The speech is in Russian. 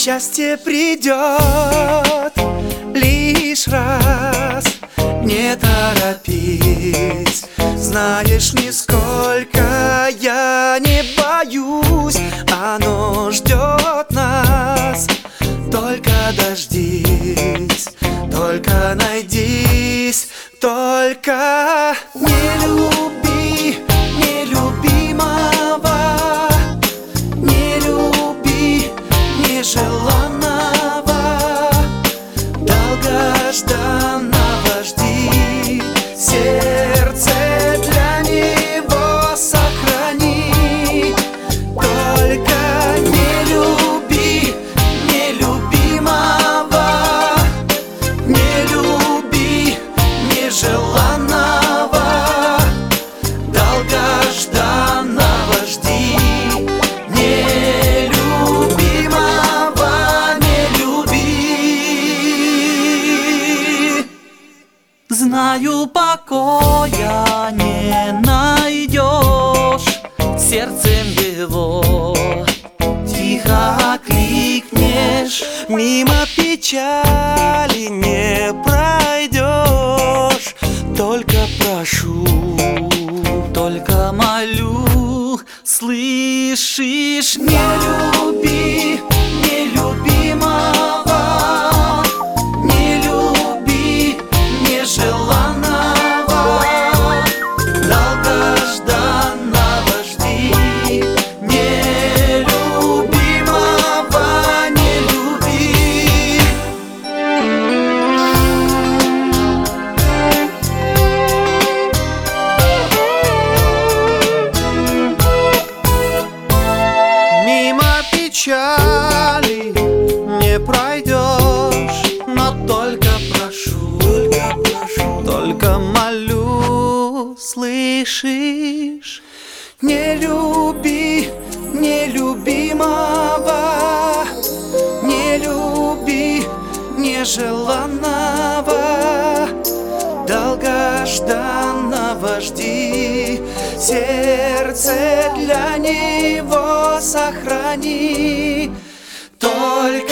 Счастье придет лишь раз, не торопись. Знаешь, нисколько я не боюсь, оно ждет нас. Только дождись, только найдись, только не люби нелюбимого, не люби нежеланного, долгожданного жди, сердце для него сохрани. Только не люби нелюбимого, не люби нежеланного, долгожданного жди, нелюбимого не люби. Знаю, покоя не найдешь, сердцем его тихо окликнешь, мимо печали не пройдешь. Только прошу, только молю, слышишь, не люби нелюбимого, не люби нежеланного, долгожданного жди, нелюбимого не люби. Мимо печали не пройдешь, но только прошу, только молю, слышишь? Не люби нелюбимого, не люби нежеланного, долгожданного жди, сердце для него сохрани. Только